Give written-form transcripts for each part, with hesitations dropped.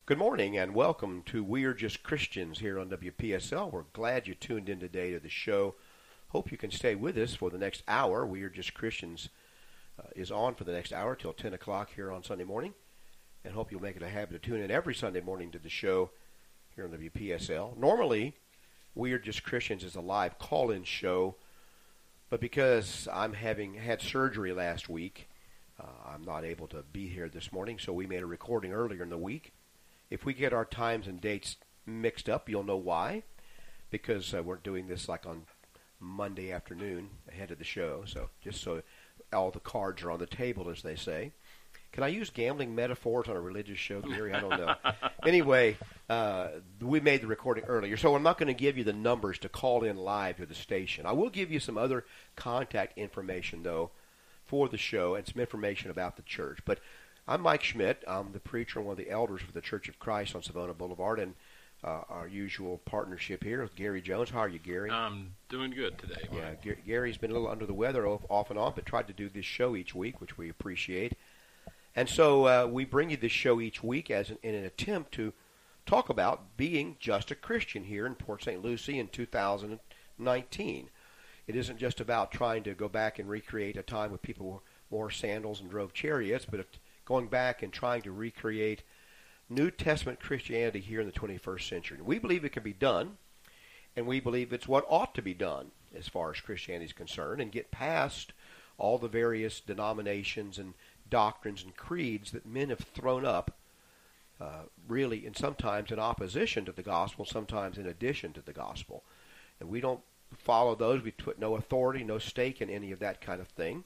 Good morning and welcome to We're Just Christians here on WPSL. We're glad you tuned in today to the show. Hope you can stay with us for the next hour. We're Just Christians is on for the next hour till 10 o'clock here on Sunday morning. And hope you'll make it a habit to tune in every Sunday morning to the show here on WPSL. Normally, We're Just Christians is a live call-in show. But because I'm having had surgery last week, I'm not able to be here this morning. So we made a recording earlier in the week. If we get our times and dates mixed up, you'll know why. Because we're doing this like on Monday afternoon ahead of the show. So just so all the cards are on the table, as they say. Can I use gambling metaphors on a religious show, Gary? I don't know. Anyway, we made the recording earlier. So I'm not going to give you the numbers to call in live to the station. I will give you some other contact information, though, for the show and some information about the church. But I'm Mike Schmidt. I'm the preacher and one of the elders for the Church of Christ on Savannah Boulevard, and our usual partnership here with Gary Jones. How are you, Gary? I'm doing good today. Mike. Yeah, Gary's been a little under the weather off and on, but tried to do this show each week, which we appreciate. And so we bring you this show each week in an attempt to talk about being just a Christian here in Port St. Lucie in 2019. It isn't just about trying to go back and recreate a time when people wore sandals and drove chariots, but going back and trying to recreate New Testament Christianity here in the 21st century. We believe it can be done, and we believe it's what ought to be done as far as Christianity is concerned, and get past all the various denominations and doctrines and creeds that men have thrown up, really, and sometimes in opposition to the gospel, sometimes in addition to the gospel. And we don't follow those. We put no authority, no stake in any of that kind of thing.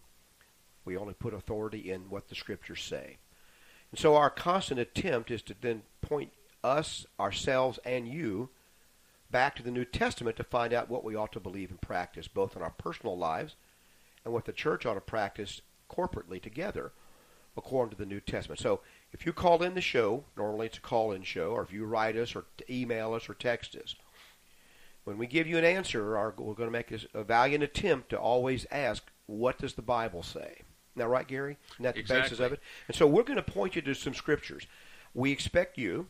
We only put authority in what the Scriptures say. And so our constant attempt is to then point us, ourselves, and you back to the New Testament to find out what we ought to believe and practice, both in our personal lives and what the church ought to practice corporately together according to the New Testament. So if you call in the show, normally it's a call-in show, or if you write us or email us or text us, when we give you an answer, we're going to make a valiant attempt to always ask, what does the Bible say? Now, right, Gary? Isn't that the basis of it? And so we're going to point you to some scriptures. We expect you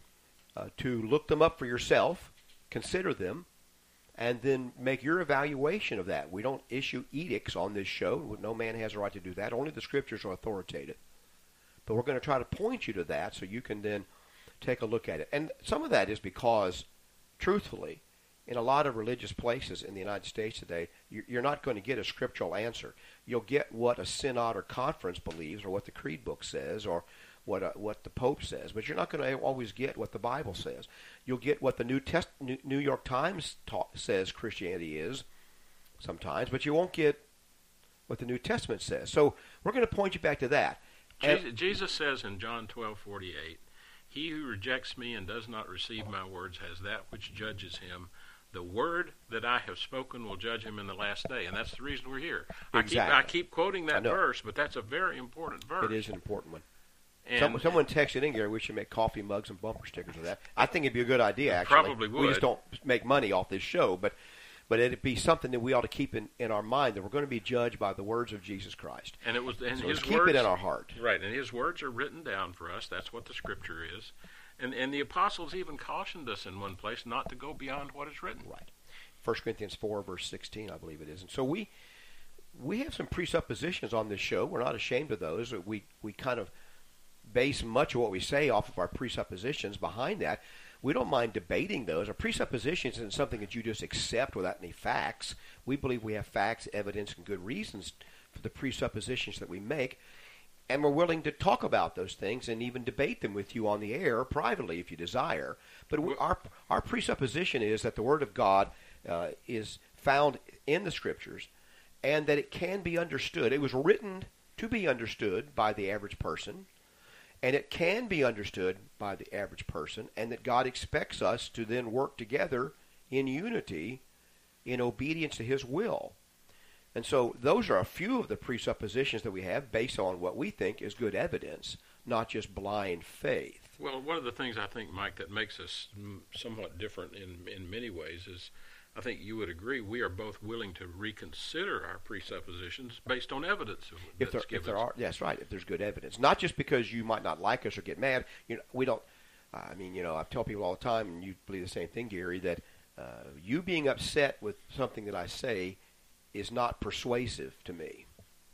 to look them up for yourself, consider them, and then make your evaluation of that. We don't issue edicts on this show. No man has a right to do that. Only the scriptures are authoritative. But we're going to try to point you to that so you can then take a look at it. And some of that is because, truthfully, in a lot of religious places in the United States today, you're not going to get a scriptural answer. You'll get what a synod or conference believes, or what the creed book says, or what the Pope says. But you're not going to always get what the Bible says. You'll get what the New York Times says Christianity is sometimes, but you won't get what the New Testament says. So we're going to point you back to that. Jesus says in John 12:48, "He who rejects me and does not receive my words has that which judges him. The word that I have spoken will judge him in the last day." And that's the reason we're here. Exactly. I keep quoting that verse, but that's a very important verse. It is an important one. And someone texted in, Gary, we should make coffee mugs and bumper stickers of that. I think it'd be a good idea, actually. Probably would. We just don't make money off this show, but it'd be something that we ought to keep in our mind, that we're going to be judged by the words of Jesus Christ. And it was, and so his keep words, it in our heart. Right, and his words are written down for us. That's what the Scripture is. And the apostles even cautioned us in one place not to go beyond what is written. Right. 1 Corinthians 4, verse 16, I believe it is. And so we have some presuppositions on this show. We're not ashamed of those. We kind of base much of what we say off of our presuppositions behind that. We don't mind debating those. Our presuppositions isn't something that you just accept without any facts. We believe we have facts, evidence, and good reasons for the presuppositions that we make. And we're willing to talk about those things and even debate them with you on the air privately if you desire. But our presupposition is that the Word of God is found in the Scriptures, and that it can be understood. It was written to be understood by the average person, and it can be understood by the average person, and that God expects us to then work together in unity, in obedience to His will. And so those are a few of the presuppositions that we have based on what we think is good evidence, not just blind faith. Well, one of the things I think, Mike, that makes us somewhat different in many ways is, I think you would agree, we are both willing to reconsider our presuppositions based on evidence If there are, that's right, if there's good evidence. Not just because you might not like us or get mad. We don't I mean, I tell people all the time, and you believe the same thing, Gary, that you being upset with something that I say is not persuasive to me.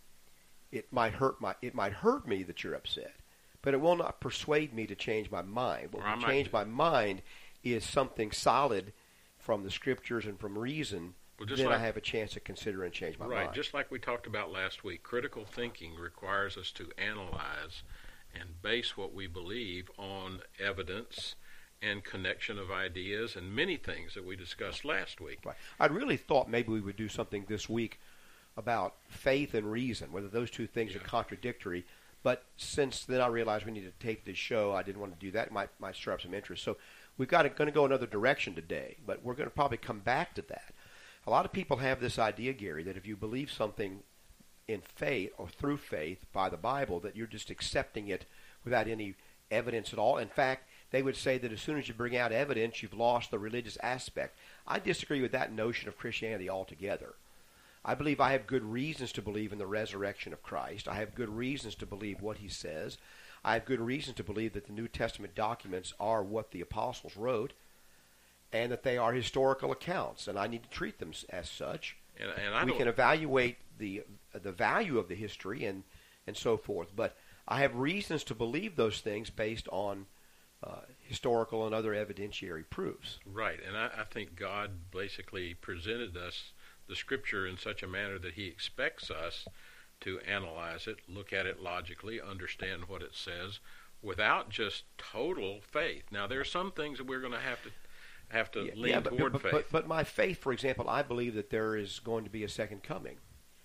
It might hurt me that you're upset, but it will not persuade me to change my mind. What will change my mind is something solid from the Scriptures and from reason. Then I have a chance to consider and change my mind. Right, just like we talked about last week, critical thinking requires us to analyze and base what we believe on evidence and connection of ideas and many things that we discussed last week. Right. I'd really thought maybe we would do something this week about faith and reason, whether those two things are contradictory. But since then I realized we need to tape this show, I didn't want to do that. It might stir up some interest. So we've going to go another direction today, but we're going to probably come back to that. A lot of people have this idea, Gary, that if you believe something in faith or through faith by the Bible, that you're just accepting it without any evidence at all. In fact, they would say that as soon as you bring out evidence, you've lost the religious aspect. I disagree with that notion of Christianity altogether. I believe I have good reasons to believe in the resurrection of Christ. I have good reasons to believe what he says. I have good reasons to believe that the New Testament documents are what the apostles wrote, and that they are historical accounts, and I need to treat them as such. And we can evaluate the value of the history and so forth, but I have reasons to believe those things based on historical and other evidentiary proofs. Right, and I think God basically presented us the Scripture in such a manner that he expects us to analyze it, look at it logically, understand what it says, without just total faith. Now, there are some things that we're going to have to lean toward faith. But my faith, for example, I believe that there is going to be a second coming.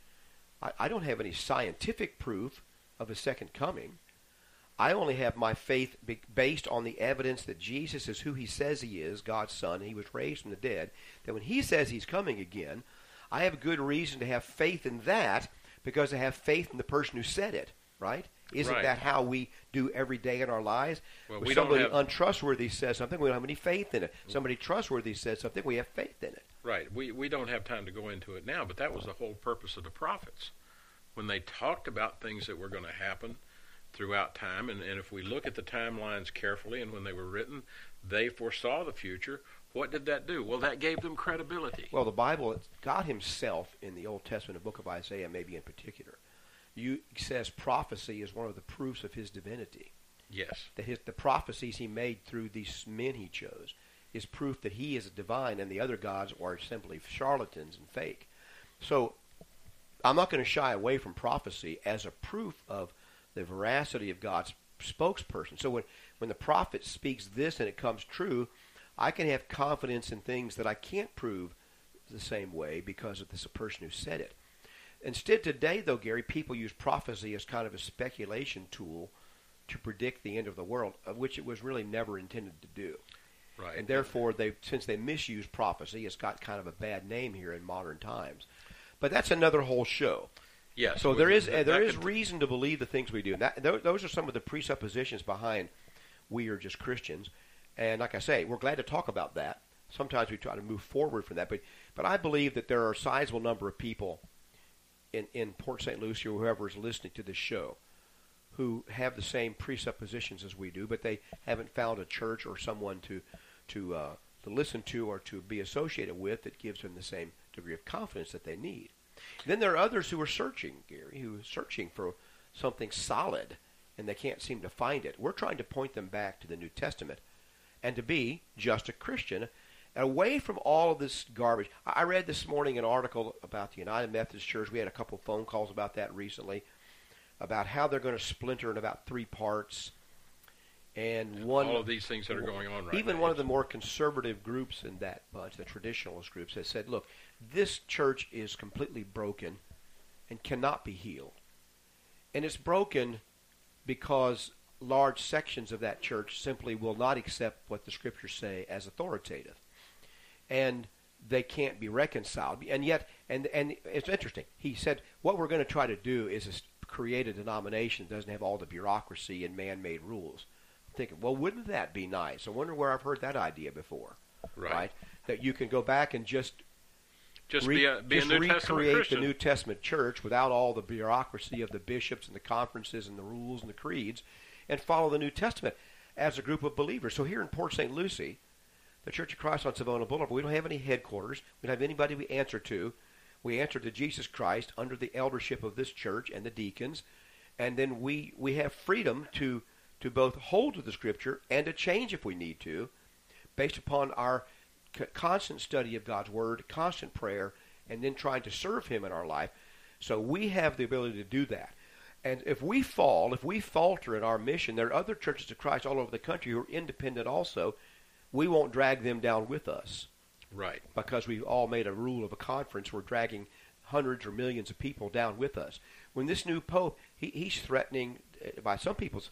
I don't have any scientific proof of a second coming. I only have my faith based on the evidence that Jesus is who he says he is, God's Son, and he was raised from the dead, that when he says he's coming again, I have good reason to have faith in that because I have faith in the person who said it, right? Isn't that how we do every day in our lives? Well, when somebody untrustworthy says something, we don't have any faith in it. Somebody trustworthy says something, we have faith in it. Right. We don't have time to go into it now, but that was the whole purpose of the prophets. When they talked about things that were going to happen throughout time, and if we look at the timelines carefully, and when they were written, they foresaw the future. What did that do? Well, that gave them credibility. Well, the Bible, God himself in the Old Testament, the book of Isaiah maybe in particular, says prophecy is one of the proofs of his divinity. Yes. That the prophecies he made through these men he chose is proof that he is divine and the other gods are simply charlatans and fake. So I'm not going to shy away from prophecy as a proof of the veracity of God's spokesperson. So when the prophet speaks this and it comes true, I can have confidence in things that I can't prove the same way because of this person who said it. Instead, today, though, Gary, people use prophecy as kind of a speculation tool to predict the end of the world, of which it was really never intended to do. Right. And therefore, since they misuse prophecy, it's got kind of a bad name here in modern times. But that's another whole show. Yes. So there is reason to believe the things we do. And those are some of the presuppositions behind we are just Christians. And like I say, we're glad to talk about that. Sometimes we try to move forward from that. But I believe that there are a sizable number of people in Port St. Lucie or whoever is listening to this show who have the same presuppositions as we do, but they haven't found a church or someone to listen to or to be associated with that gives them the same degree of confidence that they need. Then there are others who are searching, Gary, who are searching for something solid, and they can't seem to find it. We're trying to point them back to the New Testament and to be just a Christian, away from all of this garbage. I read this morning an article about the United Methodist Church. We had a couple of phone calls about that recently, about how they're going to splinter in about 3 parts. And all of these things that are going on right now. Even one of the more conservative groups in that bunch, the traditionalist groups, has said, look, this church is completely broken and cannot be healed. And it's broken because large sections of that church simply will not accept what the Scriptures say as authoritative. And they can't be reconciled. And yet, and it's interesting, he said, what we're going to try to do is create a denomination that doesn't have all the bureaucracy and man-made rules. I'm thinking, well, wouldn't that be nice? I wonder where I've heard that idea before. Right? That you can go back and just be a New Testament recreate Christian. the New Testament church without all the bureaucracy of the bishops and the conferences and the rules and the creeds, and follow the New Testament. as a group of believers. So here in Port St. Lucie, the Church of Christ on Savona Boulevard, we don't have any headquarters. We don't have anybody we answer to. We answer to Jesus Christ under the eldership of this church and the deacons. And then we have freedom to both hold to the Scripture and to change if we need to, based upon our constant study of God's Word, constant prayer, and then trying to serve Him in our life. So we have the ability to do that. And if we falter in our mission, there are other churches of Christ all over the country who are independent also. We won't drag them down with us. Right. Because we've all made a rule of a conference. We're dragging hundreds or millions of people down with us. When this new pope, he's threatening, by some people's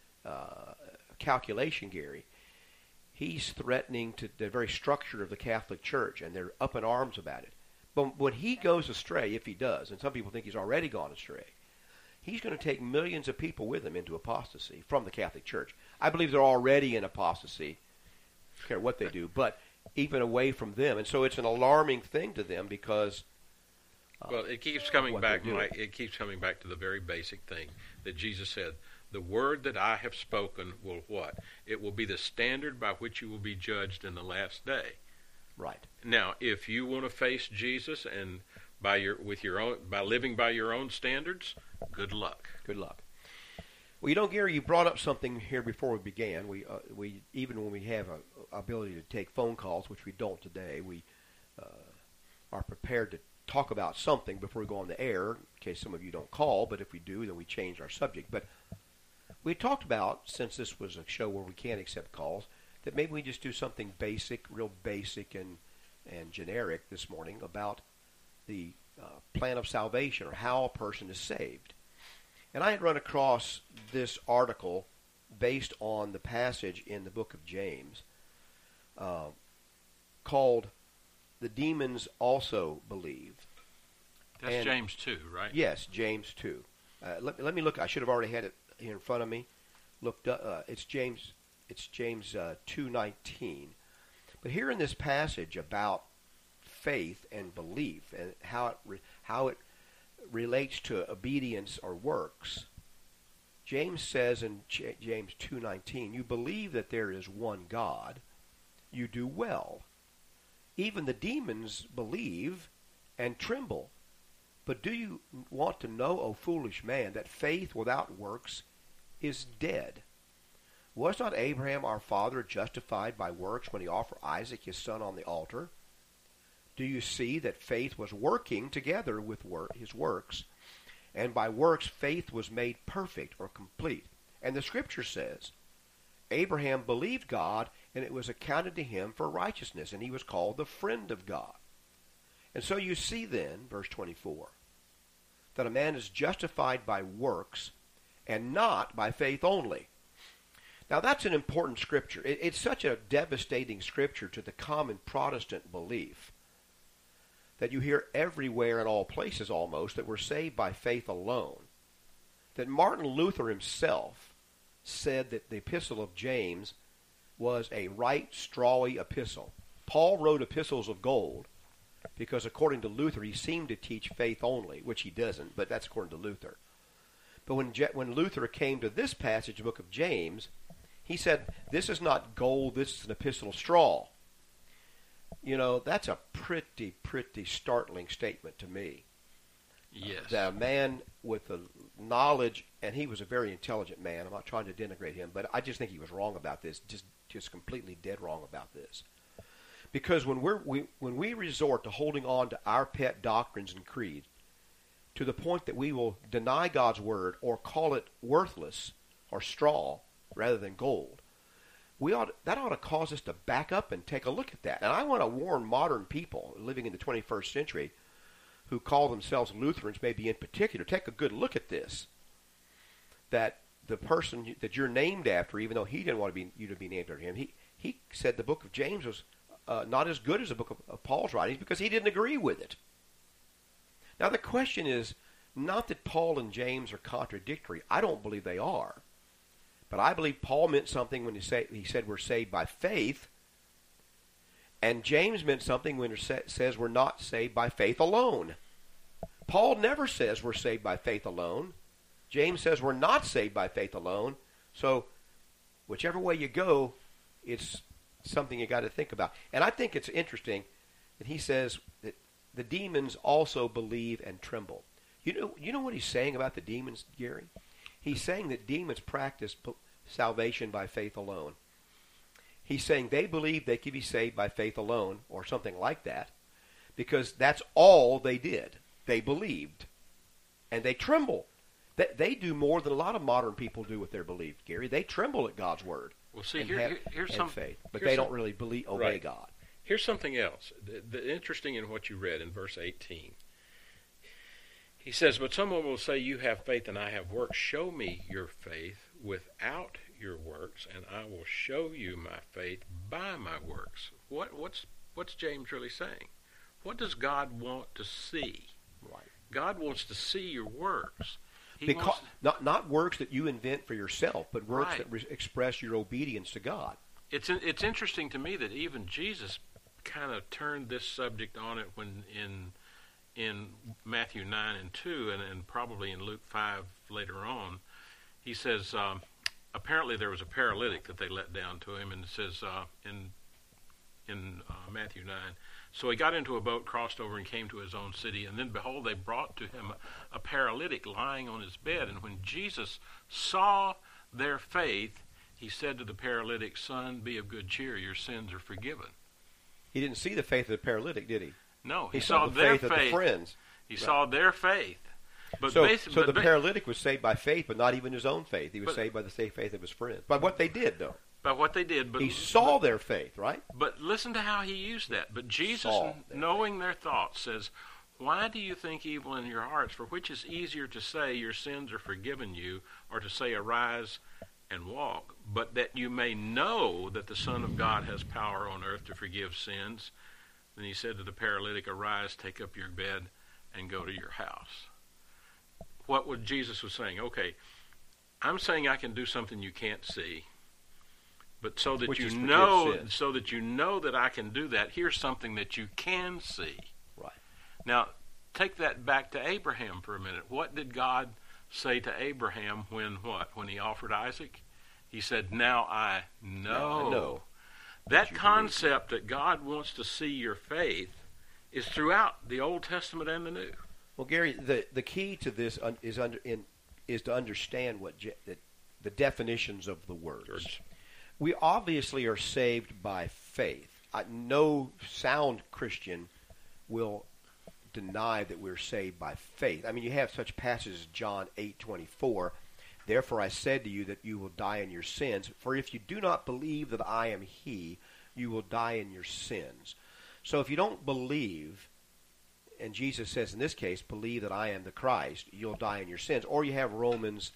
calculation, Gary, he's threatening to the very structure of the Catholic Church, and they're up in arms about it. But when he goes astray, if he does, and some people think he's already gone astray, he's going to take millions of people with him into apostasy from the Catholic Church. I believe they're already in apostasy, I don't care what they do, but even away from them. And so it's an alarming thing to them because well, it keeps coming back, Mike. It keeps coming back to the very basic thing that Jesus said. The word that I have spoken will what? It will be the standard by which you will be judged in the last day. Right. Now, if you want to face Jesus and by living by your own standards, good luck. Good luck. Well, you know, Gary, you brought up something here before we began. We even when we have a ability to take phone calls, which we don't today, we are prepared to talk about something before we go on the air, in case some of you don't call. But if we do, then we change our subject. But we talked about, since this was a show where we can't accept calls, that maybe we just do something basic, real basic and generic this morning about the plan of salvation, or how a person is saved. And I had run across this article based on the passage in the book of James called "The Demons Also Believe." That's James 2, right? Yes, James 2. Let me look. I should have already had it here in front of me. Looked up. It's James 2:19. But here in this passage about faith and belief and how it relates to obedience or works, James says in James 2:19, "You believe that there is one God, you do well. Even the demons believe and tremble. But do you want to know, O foolish man, that faith without works is dead? Was not Abraham our father justified by works when he offered Isaac his son on the altar? Do you see that faith was working together with his works, and by works faith was made perfect or complete? And the Scripture says, Abraham believed God, and it was accounted to him for righteousness, and he was called the friend of God." And so you see then, verse 24, that a man is justified by works and not by faith only. Now that's an important scripture. It's such a devastating scripture to the common Protestant belief that you hear everywhere in all places almost that we're saved by faith alone. That Martin Luther himself said that the epistle of James was a right strawy epistle. Paul wrote epistles of gold because according to Luther he seemed to teach faith only, which he doesn't, but that's according to Luther. But when Luther came to this passage, the book of James, he said, this is not gold, this is an epistle of straw. You know, that's a pretty startling statement to me. Yes. That a man with the knowledge, and he was a very intelligent man. I'm not trying to denigrate him, but I just think he was wrong about this, just completely dead wrong about this. Because when we resort to holding on to our pet doctrines and creed, to the point that we will deny God's word or call it worthless or straw rather than gold, that ought to cause us to back up and take a look at that. And I want to warn modern people living in the 21st century who call themselves Lutherans, maybe in particular, take a good look at this. That the person that you're named after, even though he didn't want you to be named after him, he said the book of James was not as good as the book of Paul's writings because he didn't agree with it. Now the question is not that Paul and James are contradictory. I don't believe they are. But I believe Paul meant something when he said we're saved by faith, and James meant something when he says we're not saved by faith alone. Paul never says we're saved by faith alone. James says we're not saved by faith alone. So whichever way you go, it's something you got to think about. And I think it's interesting that he says that the demons also believe and tremble. You know what he's saying about the demons, Gary? He's saying that demons practice salvation by faith alone. He's saying they believe they can be saved by faith alone, or something like that, because that's all they did. They believed, and they tremble. They do more than a lot of modern people do with their belief, Gary. They tremble at God's word. Well, see, here's some faith, but they don't really obey right. God. Here's something else. The interesting in what you read in verse 18. He says, "But someone will say, 'You have faith and I have works. Show me your faith without your works, and I will show you my faith by my works.'" What's James really saying? What does God want to see? Right. God wants to see your works. Because not works that you invent for yourself, but works Right. that express your obedience to God. It's interesting to me that even Jesus kind of turned this subject on it when in Matthew 9 and 2, and probably in Luke 5 later on. He says, apparently there was a paralytic that they let down to him, and it says in Matthew 9, "So he got into a boat, crossed over, and came to his own city. And then, behold, they brought to him a paralytic lying on his bed. And when Jesus saw their faith, he said to the paralytic, 'Son, be of good cheer, your sins are forgiven.'" He didn't see the faith of the paralytic, did he? No, He saw the their faith of the friends. He saw their faith. But So the paralytic was saved by faith, but not even his own faith. He was saved by the same faith of his friends. By what they did, though. By what they did. But He saw their faith, right? But listen to how he used that. But Jesus, knowing their thoughts, says, "Why do you think evil in your hearts? For which is easier to say, 'Your sins are forgiven you,' or to say, 'Arise and walk'? But that you may know that the Son of God has power on earth to forgive sins." Then he said to the paralytic, "Arise, take up your bed, and go to your house." What Jesus was saying? Okay, I'm saying I can do something you can't see. But so that you know that I can do that, here's something that you can see. Right. Now, take that back to Abraham for a minute. What did God say to Abraham when he offered Isaac? He said, "Now I know." Now I know that concept that God wants to see your faith is throughout the Old Testament and the New. Well, Gary, the key to this is to understand the definitions of the words. George. We obviously are saved by faith. No sound Christian will deny that we're saved by faith. I mean, you have such passages as John 8:24. "Therefore I said to you that you will die in your sins. For if you do not believe that I am he, you will die in your sins." So if you don't believe, and Jesus says in this case, believe that I am the Christ, you'll die in your sins. Or you have Romans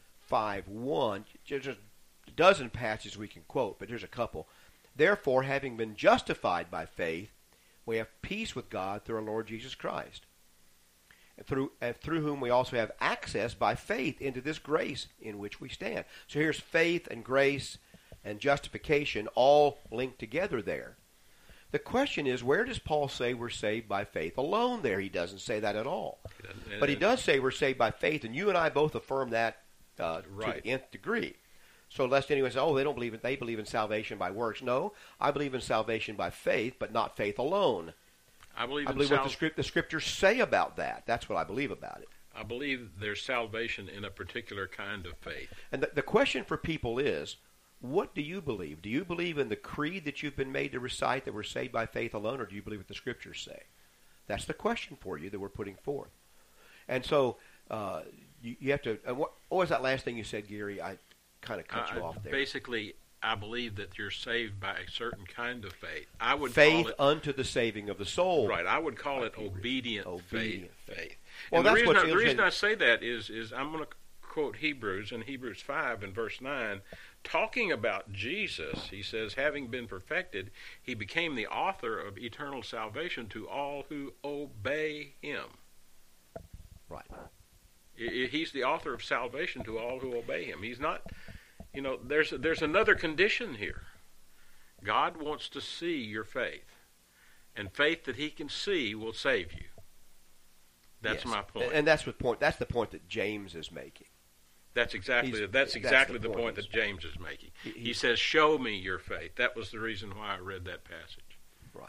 5:1. There's a dozen passages we can quote, but here's a couple. "Therefore, having been justified by faith, we have peace with God through our Lord Jesus Christ, and through whom we also have access by faith into this grace in which we stand." So here's faith and grace and justification all linked together there. The question is, where does Paul say we're saved by faith alone there? He doesn't say that at all. But he does say we're saved by faith, and you and I both affirm that to the nth degree. So lest anyone say, "Oh, they don't believe it. They believe in salvation by works." No, I believe in salvation by faith, but not faith alone. I believe what the scriptures say about that. That's what I believe about it. I believe there's salvation in a particular kind of faith. And the question for people is, what do you believe? Do you believe in the creed that you've been made to recite that we're saved by faith alone, or do you believe what the scriptures say? That's the question for you that we're putting forth. And so you have to. What was that last thing you said, Gary? I kind of cut you off there. Basically, I believe that you're saved by a certain kind of faith. I would faith call it, unto the saving of the soul. Right. I would call it obedient faith. Well, and the reason I say that is I'm going to quote Hebrews in Hebrews 5 and verse 9, talking about Jesus. He says, "Having been perfected, he became the author of eternal salvation to all who obey him." Right. He's the author of salvation to all who obey him. He's not, there's another condition here. God wants to see your faith. And faith that he can see will save you. That's my point. And that's the point that James is making. That's exactly the point that James is making. He says, "Show me your faith." That was the reason why I read that passage. Right.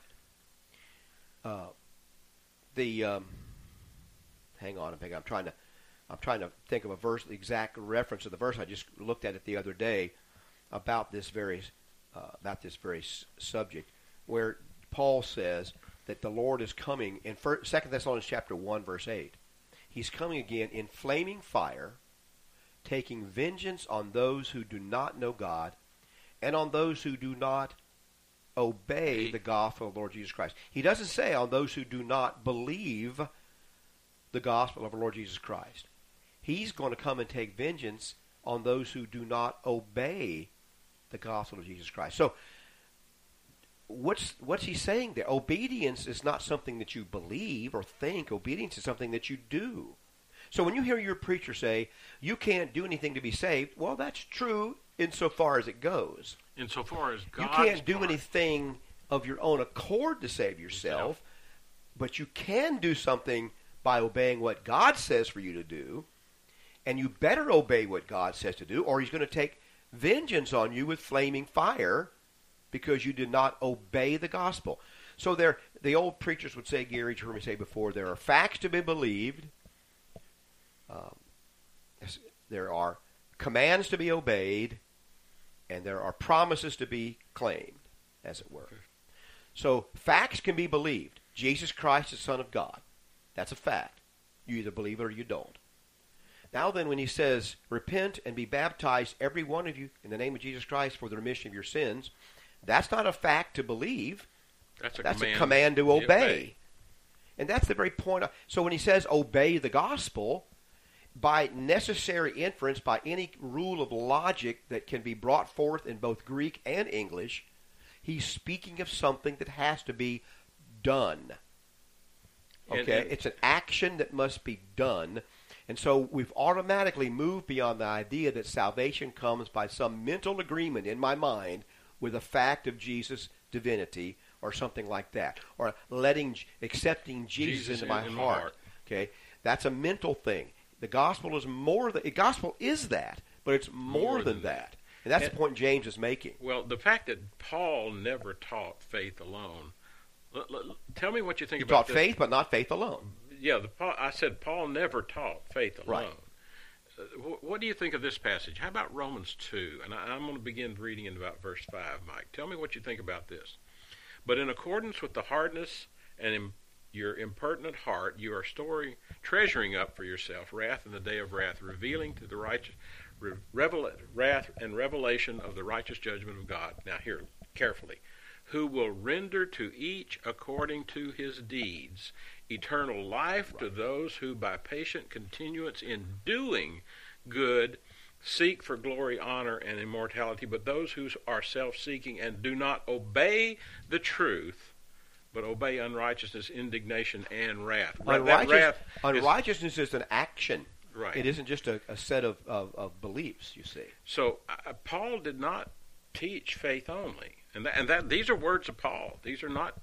Hang on. I'm trying to think of a verse, the exact reference of the verse. I just looked at it the other day about this very subject, where Paul says that the Lord is coming in 2 Thessalonians chapter 1, verse 8. He's coming again in flaming fire, taking vengeance on those who do not know God and on those who do not obey the gospel of the Lord Jesus Christ. He doesn't say on those who do not believe the gospel of the Lord Jesus Christ. He's going to come and take vengeance on those who do not obey the gospel of Jesus Christ. So, what's he saying there? Obedience is not something that you believe or think. Obedience is something that you do. So when you hear your preacher say, you can't do anything to be saved, well, that's true insofar as it goes. Insofar as God's You can't do anything of your own accord to save yourself, but you can do something by obeying what God says for you to do, and you better obey what God says to do, or he's going to take vengeance on you with flaming fire because you did not obey the gospel. So the old preachers would say, Gary, you heard me say before, there are facts to be believed, there are commands to be obeyed, and there are promises to be claimed, as it were. So facts can be believed. Jesus Christ is the Son of God. That's a fact. You either believe it or you don't. Now then, when he says, repent and be baptized, every one of you, in the name of Jesus Christ for the remission of your sins, that's not a fact to believe. That's a command to obey. And that's the very point. So when he says obey the gospel, by necessary inference, by any rule of logic that can be brought forth in both Greek and English, he's speaking of something that has to be done. Okay? It's an action that must be done. And so we've automatically moved beyond the idea that salvation comes by some mental agreement in my mind with the fact of Jesus' divinity or something like that, or accepting Jesus into my heart. Okay? That's a mental thing. The gospel is the gospel is that, but it's more than that. And that's the point James is making. Well, the fact that Paul never taught faith alone, tell me what you think about this. He taught faith, but not faith alone. Yeah, I said Paul never taught faith alone. Right. What do you think of this passage? How about Romans 2? And I'm going to begin reading in about verse 5, Mike. Tell me what you think about this. But in accordance with the hardness and your impertinent heart, you are treasuring up for yourself wrath in the day of wrath, revealing to the righteous wrath and revelation of the righteous judgment of God. Now here, carefully. Who will render to each according to his deeds eternal life to those who by patient continuance in doing good seek for glory, honor, and immortality, but those who are self-seeking and do not obey the truth, but obey unrighteousness, indignation, and wrath. Unrighteousness is an action. Right. It isn't just a set of beliefs, you see. So Paul did not teach faith only. And that these are words of Paul. These are not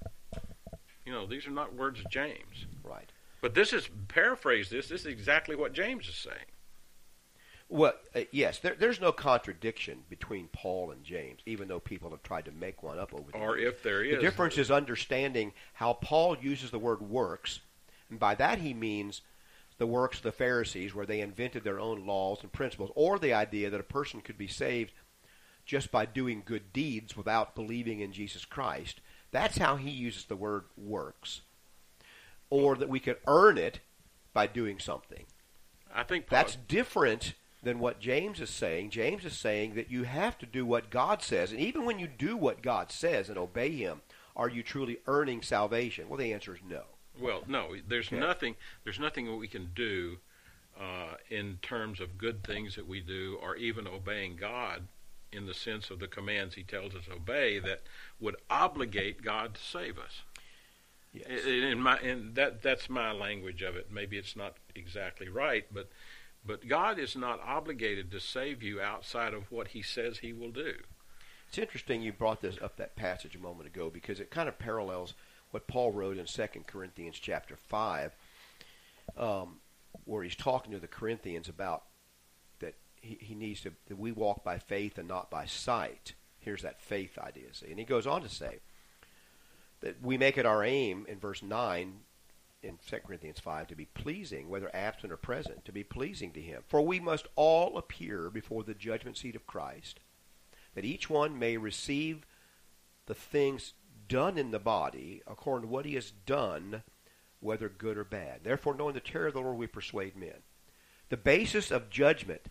words of James. Right. But this is, paraphrase this is exactly what James is saying. Well, yes, there's no contradiction between Paul and James, even though people have tried to make one up over the years. Or if there is. The difference is understanding how Paul uses the word works, and by that he means the works of the Pharisees, where they invented their own laws and principles, or the idea that a person could be saved just by doing good deeds without believing in Jesus Christ. That's how he uses the word works. Or that we could earn it by doing something. I think that's different than what James is saying. James is saying that you have to do what God says. And even when you do what God says and obey him, are you truly earning salvation? Well, the answer is no. Well, no. There's nothing that we can do in terms of good things that we do, or even obeying God in the sense of the commands he tells us to obey, that would obligate God to save us. Yes. That's my language of it. Maybe it's not exactly right, but God is not obligated to save you outside of what he says he will do. It's interesting you brought that passage a moment ago, because it kind of parallels what Paul wrote in 2 Corinthians chapter 5, where he's talking to the Corinthians about that he needs to, that we walk by faith and not by sight. Here's that faith idea. See? And he goes on to say that we make it our aim in verse 9 in 2 Corinthians 5 to be pleasing, whether absent or present, to be pleasing to him. For we must all appear before the judgment seat of Christ, that each one may receive the things done in the body according to what he has done, whether good or bad. Therefore, knowing the terror of the Lord, we persuade men. The basis of judgment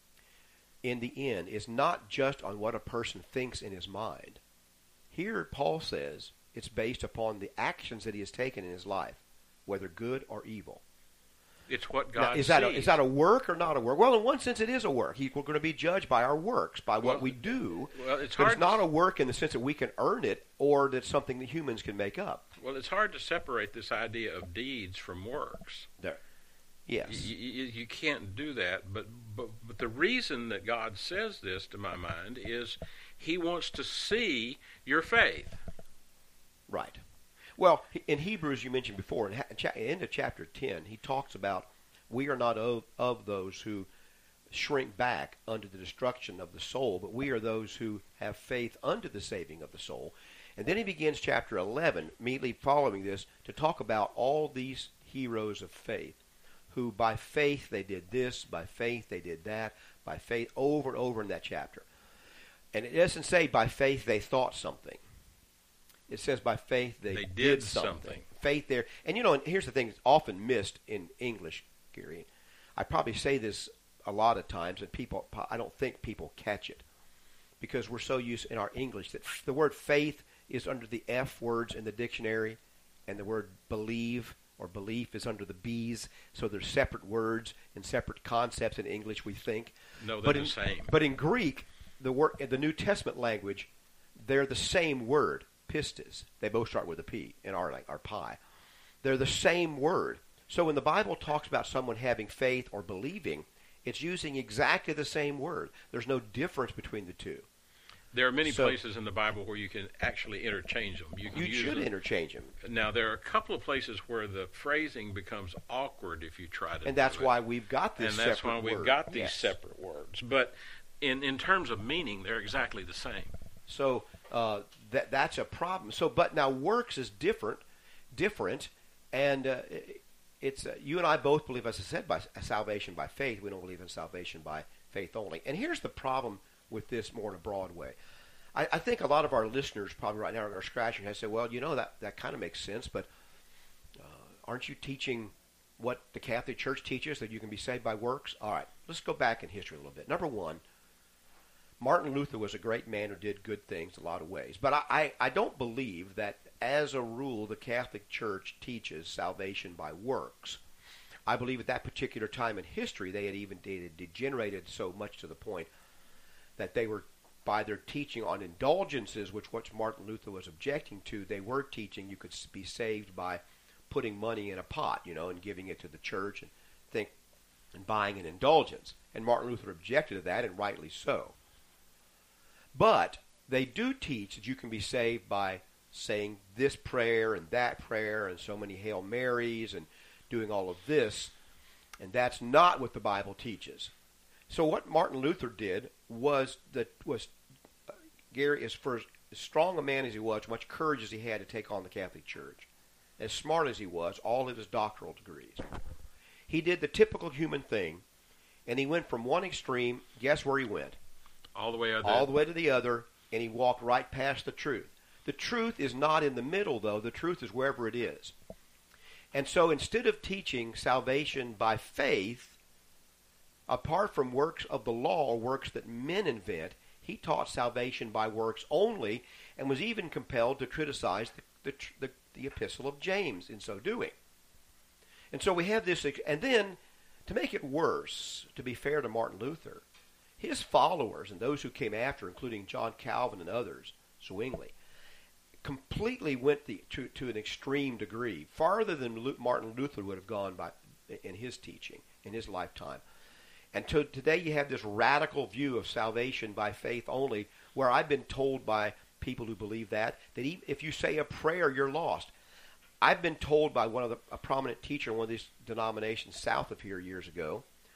in the end is not just on what a person thinks in his mind. Here, Paul says it's based upon the actions that he has taken in his life, whether good or evil. It's what God sees. Is that a work or not a work? Well, in one sense, it is a work. We're going to be judged by our works, by what we do. Well, it's but hard. It's not a work in the sense that we can earn it or that something that humans can make up. Well, it's hard to separate this idea of deeds from works. There. Yes. You can't do that. But the reason that God says this, to my mind, is He wants to see your faith. Right. Well, in Hebrews, you mentioned before, in end of chapter 10, he talks about we are not of those who shrink back unto the destruction of the soul, but we are those who have faith unto the saving of the soul. And then he begins chapter 11, immediately following this, to talk about all these heroes of faith, who by faith they did this, by faith they did that, by faith, over and over in that chapter. And it doesn't say by faith they thought something. It says by faith they did something. Faith there. And and here's the thing that's often missed in English, Gary. I probably say this a lot of times, and I don't think people catch it, because we're so used in our English that the word faith is under the F words in the dictionary, and the word believe or belief is under the B's. So there's separate words and separate concepts in English, we think. No, they're the same. But in Greek, the New Testament language, they're the same word. Pistis. They both start with a P in our pi. They're the same word. So when the Bible talks about someone having faith or believing, it's using exactly the same word. There's no difference between the two. There are many places in the Bible where you can actually interchange them. You should interchange them. Now, there are a couple of places where the phrasing becomes awkward if you try to. And that's why we've got these separate words. And that's why we've got these separate words. But in terms of meaning, they're exactly the same. So that's a problem. But now works is different, and it's you and I both believe, as I said, by salvation by faith. We don't believe in salvation by faith only. And here's the problem with this more in a broad way. I think a lot of our listeners probably right now are scratching and say, well, that kind of makes sense, but aren't you teaching what the Catholic Church teaches, that you can be saved by works? All right, let's go back in history a little bit. Number one, Martin Luther was a great man who did good things a lot of ways. But I don't believe that, as a rule, the Catholic Church teaches salvation by works. I believe at that particular time in history, they had degenerated so much to the point that they were, by their teaching on indulgences, which Martin Luther was objecting to, they were teaching you could be saved by putting money in a pot, and giving it to the church and buying an indulgence. And Martin Luther objected to that, and rightly so. But they do teach that you can be saved by saying this prayer and that prayer and so many Hail Marys and doing all of this, and that's not what the Bible teaches. So what Martin Luther did was Gary, as strong a man as he was, much courage as he had to take on the Catholic Church, as smart as he was, all of his doctoral degrees, he did the typical human thing, and he went from one extreme. Guess where he went? All the way to the other, and he walked right past the truth. The truth is not in the middle, though. The truth is wherever it is. And so instead of teaching salvation by faith, apart from works of the law or works that men invent, he taught salvation by works only, and was even compelled to criticize the epistle of James in so doing. And so we have this, and then, to make it worse, to be fair to Martin Luther, his followers and those who came after, including John Calvin and others, Zwingli, completely went to an extreme degree, farther than Martin Luther would have gone in his teaching, in his lifetime. And today you have this radical view of salvation by faith only, where I've been told by people who believe that if you say a prayer, you're lost. I've been told by a prominent teacher in one of these denominations south of here years ago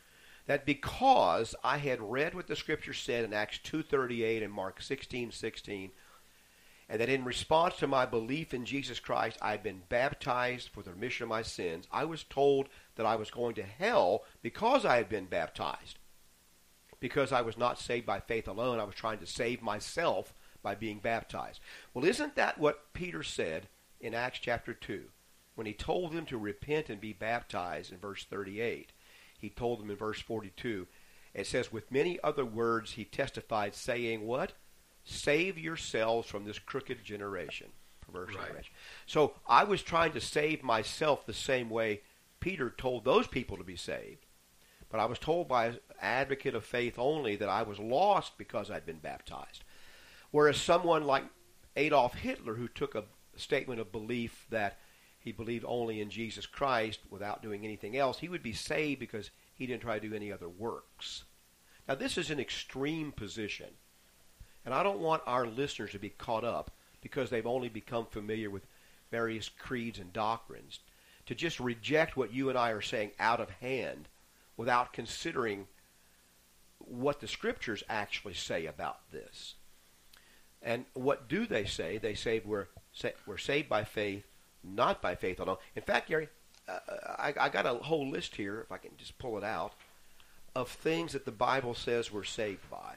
that because I had read what the Scripture said in Acts 2:38 and Mark 16:16, and that in response to my belief in Jesus Christ, I had been baptized for the remission of my sins, I was told that I was going to hell because I had been baptized. Because I was not saved by faith alone, I was trying to save myself by being baptized. Well, isn't that what Peter said in Acts chapter 2? When he told them to repent and be baptized in verse 38, he told them in verse 42, it says, with many other words he testified, saying, what? Save yourselves from this crooked generation, perverse generation. So I was trying to save myself the same way Peter told those people to be saved. But I was told by an advocate of faith only that I was lost because I'd been baptized. Whereas someone like Adolf Hitler, who took a statement of belief that he believed only in Jesus Christ without doing anything else, he would be saved because he didn't try to do any other works. Now, this is an extreme position. And I don't want our listeners to be caught up because they've only become familiar with various creeds and doctrines, to just reject what you and I are saying out of hand without considering what the Scriptures actually say about this. And what do they say? They say we're saved by faith, not by faith alone. In fact, Gary, I got a whole list here, if I can just pull it out, of things that the Bible says we're saved by.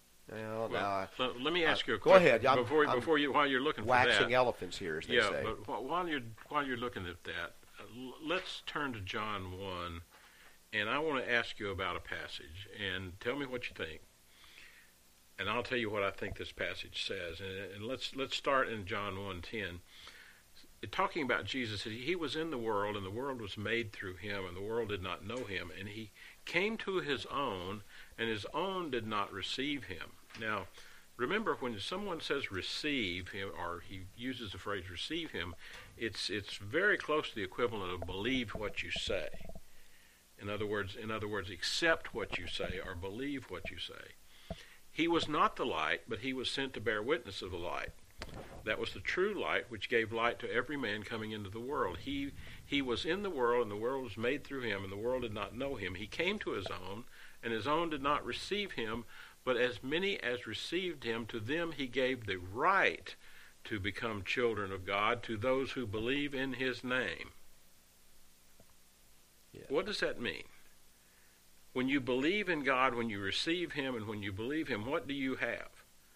Let me ask you a question. Go ahead. While you're looking for that. Waxing elephants here, as they say. Yeah, but while you're looking at that, let's turn to John 1, and I want to ask you about a passage, and tell me what you think. And I'll tell you what I think this passage says. And let's start in John 1:10. Talking about Jesus, he was in the world, and the world was made through him, and the world did not know him. And he came to his own, and his own did not receive him. Now, remember, when someone says receive him, or he uses the phrase receive him, it's very close to the equivalent of believe what you say. In other words, accept what you say or believe what you say. He was not the light, but he was sent to bear witness of the light. That was the true light, which gave light to every man coming into the world. He was in the world, and the world was made through him, and the world did not know him. He came to his own, and his own did not receive him, but as many as received him, to them he gave the right to become children of God, to those who believe in his name. Yeah. What does that mean? When you believe in God, when you receive him, and when you believe him, what do you have?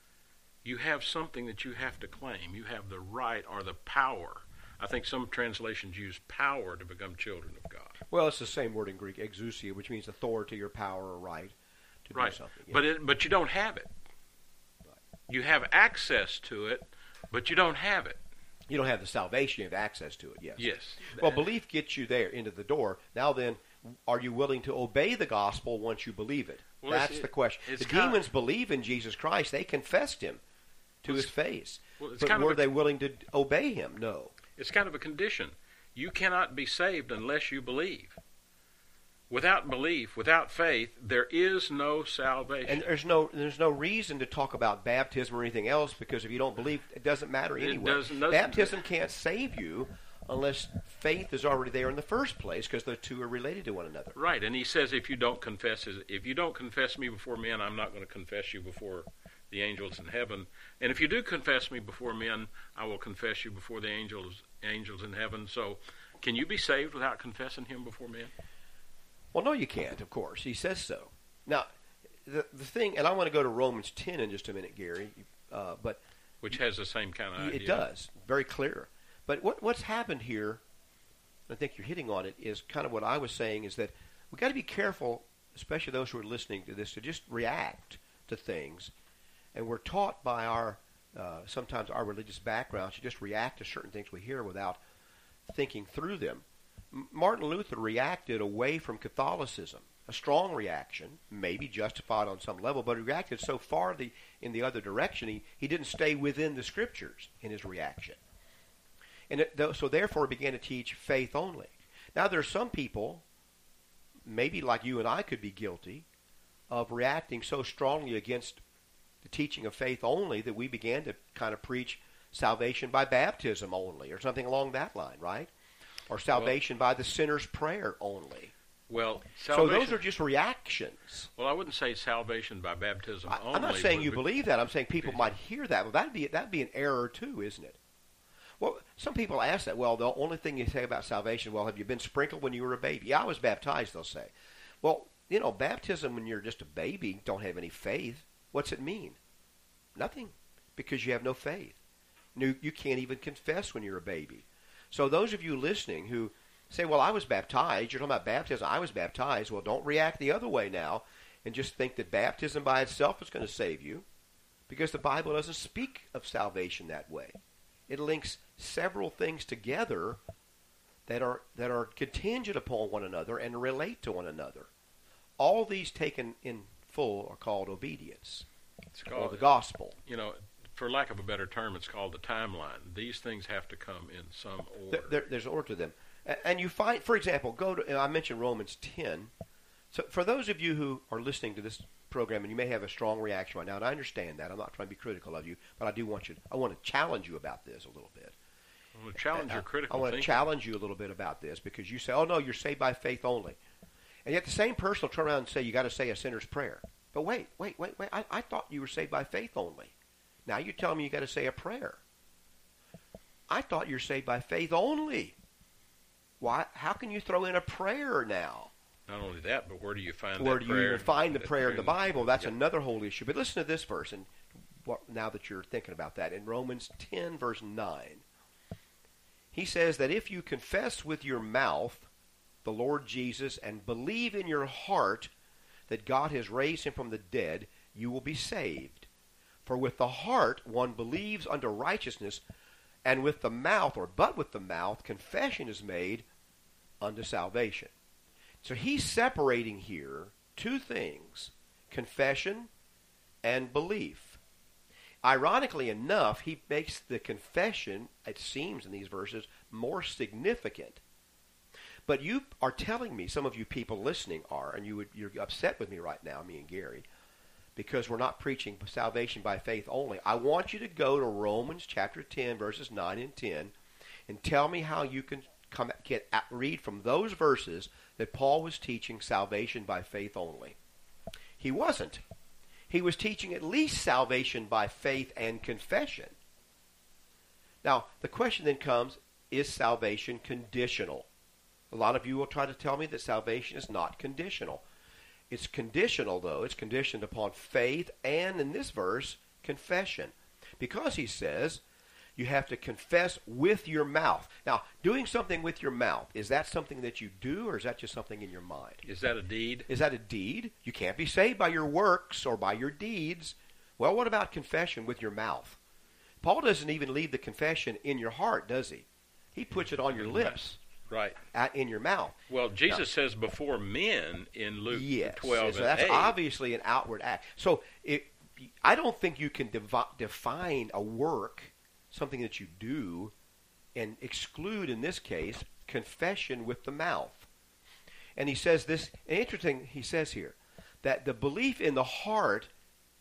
You have something that you have to claim. You have the right or the power. I think some translations use power to become children of God. Well, it's the same word in Greek, exousia, which means authority or power or right to do something. Yeah. But you don't have it. Right. You have access to it, but you don't have it. You don't have the salvation, you have access to it, yes. Yes. Well, belief gets you there, into the door. Now then, are you willing to obey the gospel once you believe it? Well, that's the question. The demons believe in Jesus Christ. They confessed him to his face. But were they willing to obey him? No. It's kind of a condition. You cannot be saved unless you believe. Without belief, without faith, there is no salvation. And there's no reason to talk about baptism or anything else, because if you don't believe, it doesn't matter anyway. Baptism can't save you unless faith is already there in the first place, because the two are related to one another. Right, and he says if you don't confess me before men, I'm not going to confess you before the angels in heaven. And if you do confess me before men, I will confess you before the angels in heaven. So can you be saved without confessing him before men? Well, no, you can't, of course. He says so. Now, the thing, and I want to go to Romans 10 in just a minute, Gary. But which has the same kind of idea. It does. Very clear. But what's happened here, I think you're hitting on it, is kind of what I was saying, is that we've got to be careful, especially those who are listening to this, to just react to things. And we're taught by sometimes our religious backgrounds to just react to certain things we hear without thinking through them. Martin Luther reacted away from Catholicism, a strong reaction, maybe justified on some level, but he reacted so far in the other direction, he didn't stay within the Scriptures in his reaction. And so therefore he began to teach faith only. Now there are some people, maybe like you and I could be guilty, of reacting so strongly against the teaching of faith only that we began to kind of preach salvation by baptism only, or something along that line, right? Or salvation by the sinner's prayer only. Well, So those are just reactions. Well, I wouldn't say salvation by baptism only. I'm not saying you believe that. I'm saying people might hear that. Well, that'd be an error too, isn't it? Well, some people ask that. Well, the only thing you say about salvation, well, have you been sprinkled when you were a baby? Yeah, I was baptized, they'll say. Well, baptism when you're just a baby, don't have any faith. What's it mean? Nothing, because you have no faith. You can't even confess when you're a baby. So those of you listening who say, well, I was baptized, you're talking about baptism, I was baptized. Well, don't react the other way now and just think that baptism by itself is going to save you, because the Bible doesn't speak of salvation that way. It links several things together that are contingent upon one another and relate to one another. All these taken in full are called obedience. It's called the gospel. For lack of a better term, it's called the timeline. These things have to come in some order. There's an order to them. And you find, for example, I mentioned Romans 10. So for those of you who are listening to this program and you may have a strong reaction right now, and I understand that. I'm not trying to be critical of you, but I want to challenge you about this a little bit. I want to challenge your critical I want thinking. to challenge you a little bit about this, because you say, oh, no, you're saved by faith only. And yet the same person will turn around and say, you got to say a sinner's prayer. But wait. I thought you were saved by faith only. Now you're telling me you got to say a prayer. I thought you're saved by faith only. Why? How can you throw in a prayer now? Not only that, but where do you find Where that do prayer? you even find the prayer in the Bible? That's Yep. another whole issue. But listen to this verse, and now that you're thinking about that, in Romans 10, verse 9, he says that if you confess with your mouth the Lord Jesus and believe in your heart that God has raised him from the dead, you will be saved. For with the heart one believes unto righteousness, and with the mouth, but with the mouth, confession is made unto salvation. So he's separating here two things, confession and belief. Ironically enough, he makes the confession, it seems in these verses, more significant. But you are telling me, some of you people listening are, and you're upset with me right now, me and Gary, because we're not preaching salvation by faith only. I want you to go to Romans chapter 10, verses 9 and 10, and tell me how you can read from those verses that Paul was teaching salvation by faith only. He wasn't. He was teaching at least salvation by faith and confession. Now, the question then comes, is salvation conditional? A lot of you will try to tell me that salvation is not conditional. It's conditional, though. It's conditioned upon faith and, in this verse, confession. Because he says you have to confess with your mouth. Now, doing something with your mouth, is that something that you do, or is that just something in your mind? Is that a deed? Is that a deed? You can't be saved by your works or by your deeds. Well, what about confession with your mouth? Paul doesn't even leave the confession in your heart, does he? He puts it on your lips. Right. In your mouth. Well, Jesus says before men in Luke 12 so and that's 8. obviously an outward act. So I don't think you can define a work, something that you do, and exclude, in this case, confession with the mouth. And he says this, interesting, he says here, that the belief in the heart,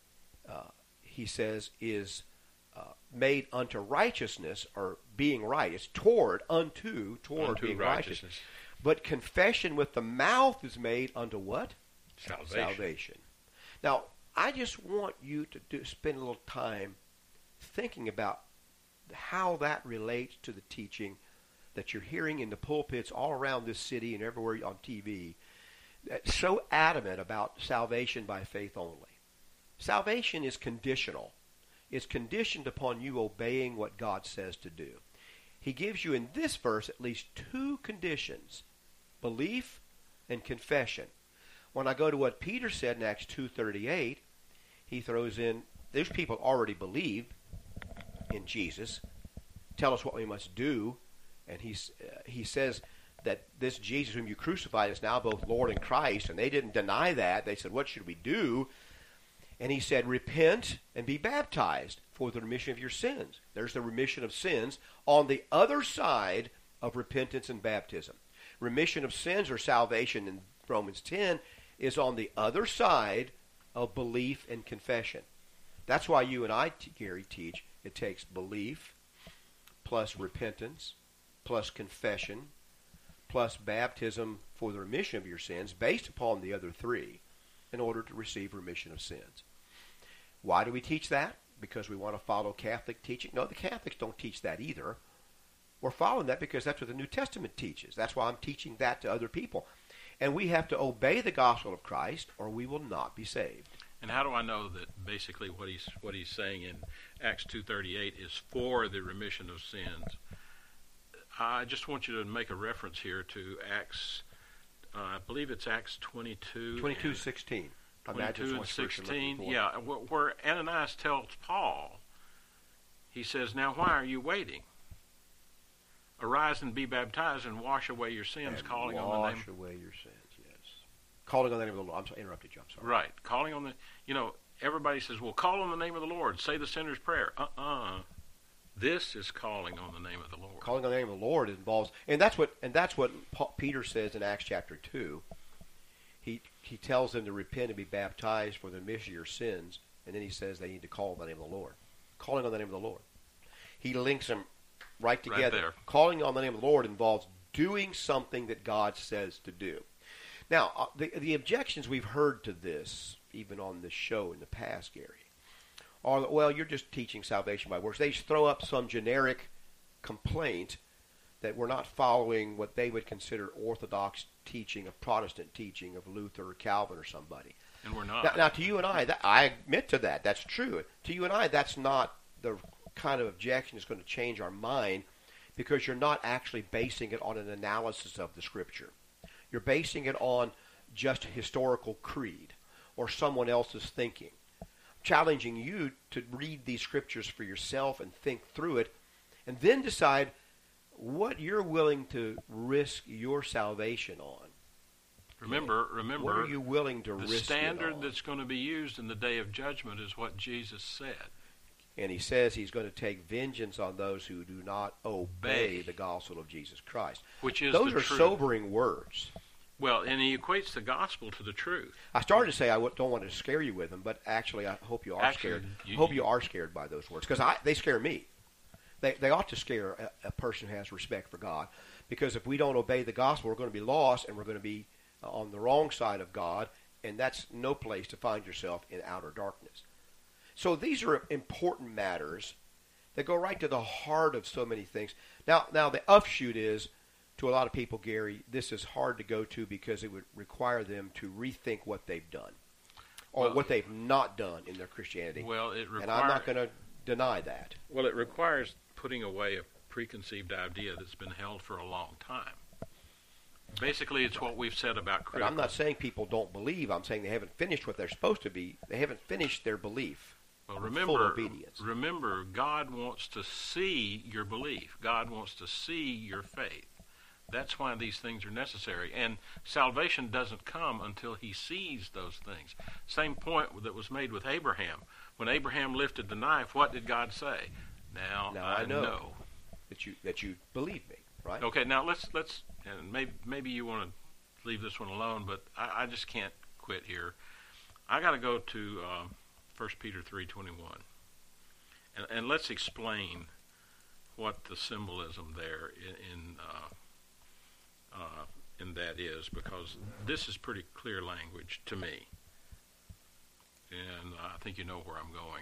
he says, is made unto righteousness, or being right. It's toward being righteous. But confession with the mouth is made unto what? Salvation. Now, I just want you to spend a little time thinking about how that relates to the teaching that you're hearing in the pulpits all around this city and everywhere on TV, that's so adamant about salvation by faith only. Salvation is conditional. It's conditioned upon you obeying what God says to do. He gives you in this verse at least two conditions, belief and confession. When I go to what Peter said in Acts 2:38, he throws in, those people already believe in Jesus. Tell us what we must do. And he says that this Jesus whom you crucified is now both Lord and Christ. And they didn't deny that. They said, what should we do? And he said, repent and be baptized for the remission of your sins. There's the remission of sins on the other side of repentance and baptism. Remission of sins or salvation in Romans 10 is on the other side of belief and confession. That's why you and I, Gary, teach it takes belief plus repentance plus confession plus baptism for the remission of your sins based upon the other three in order to receive remission of sins. Why do we teach that? Because we want to follow Catholic teaching? No, the Catholics don't teach that either. We're following that because that's what the New Testament teaches. That's why I'm teaching that to other people. And we have to obey the gospel of Christ or we will not be saved. And how do I know that basically what he's saying in Acts 2:38 is for the remission of sins? I just want you to make a reference here to Acts, I believe it's Acts 22. 22:16. 22 and 16, yeah, where Ananias tells Paul, he says, now why are you waiting? Arise and be baptized and wash away your sins, And calling on the name. wash away your sins, yes. Calling on the name of the Lord. I'm sorry, interrupted you, I'm sorry. Right, calling on the, everybody says, well, call on the name of the Lord, say the sinner's prayer. This is calling on the name of the Lord. Calling on the name of the Lord involves, and that's what Peter says in Acts chapter 2. He tells them to repent and be baptized for the remission of your sins, and then he says they need to call on the name of the Lord. Calling on the name of the Lord. He links them right together. Right there. Calling on the name of the Lord involves doing something that God says to do. Now, the objections we've heard to this, even on this show in the past, Gary, are that, well, you're just teaching salvation by works. They just throw up some generic complaint that we're not following what they would consider orthodox teaching, of Protestant teaching of Luther or Calvin or somebody. And we're not. Now to you and I admit to that. That's true. To you and I, that's not the kind of objection that's going to change our mind, because you're not actually basing it on an analysis of the Scripture. You're basing it on just historical creed or someone else's thinking. Challenging you to read these Scriptures for yourself and think through it, and then decide what you're willing to risk your salvation on. Remember, what are you willing to the risk standard it on? that's going to be used in the day of judgment is what Jesus said. And he says he's going to take vengeance on those who do not obey the gospel of Jesus Christ. Which is Those the are truth. sobering words. Well, and he equates the gospel to the truth. I started to say I don't want to scare you with them, but actually I hope you are scared. I hope you are scared by those words, because they scare me. They ought to scare a person who has respect for God, because if we don't obey the gospel, we're going to be lost and we're going to be on the wrong side of God, and that's no place to find yourself in outer darkness. So these are important matters that go right to the heart of so many things. Now the offshoot is, to a lot of people, Gary, this is hard to go to because it would require them to rethink what they've done or what they've not done in their Christianity. Well, it requires, and I'm not going to deny that. Well, it requires putting away a preconceived idea that's been held for a long time. Basically, it's what we've said about critical. But I'm not saying people don't believe. I'm saying they haven't finished what they're supposed to be. They haven't finished their belief. Well, full obedience. Remember, God wants to see your belief. God wants to see your faith. That's why these things are necessary. And salvation doesn't come until he sees those things. Same point that was made with Abraham. When Abraham lifted the knife, what did God say? Now I know that you believe me, right? Okay, now let's and maybe you want to leave this one alone, but I just can't quit here. I got to go to 1 Peter 3:21, and let's explain what the symbolism there in that is, because this is pretty clear language to me, and I think you know where I'm going.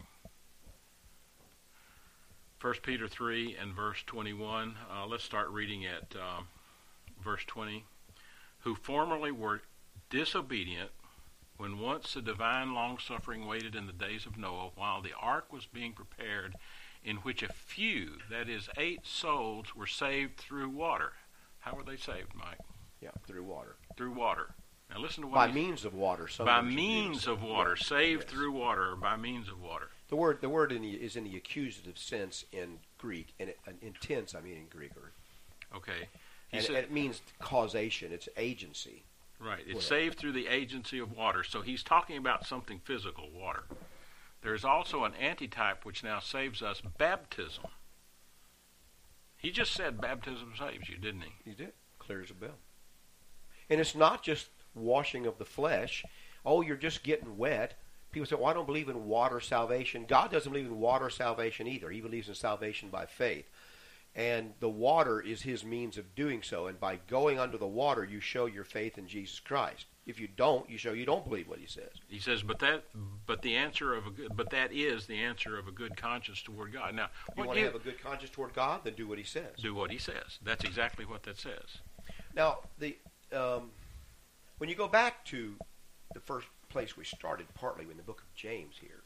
1 Peter 3 and verse 21. Let's start reading at verse 20. Who formerly were disobedient, when once the divine long-suffering waited in the days of Noah, while the ark was being prepared, in which a few, that is 8 souls, were saved through water. How were they saved, Mike? Yeah, through water. Through water. Now listen to what by means of water. By means of water. Saved yes. through water, or by means of water. The word is in the accusative sense in Greek, and intense, I mean, in Greek. Okay. It means causation. It's agency. Right. It's saved through the agency of water. So he's talking about something physical, water. There is also an antitype which now saves us, baptism. He just said baptism saves you, didn't he? He did. Clear as a bell. And it's not just washing of the flesh. Oh, you're just getting wet. People say, well, I don't believe in water salvation. God doesn't believe in water salvation either. He believes in salvation by faith. and the water is his means of doing so. And by going under the water, you show your faith in Jesus Christ. If you don't, you show you don't believe what he says. He says, but that is the answer of a good conscience toward God. Now, you want to have a good conscience toward God, then do what he says. Do what he says. That's exactly what that says. Now, when you go back to the first place we started, partly in the book of James here,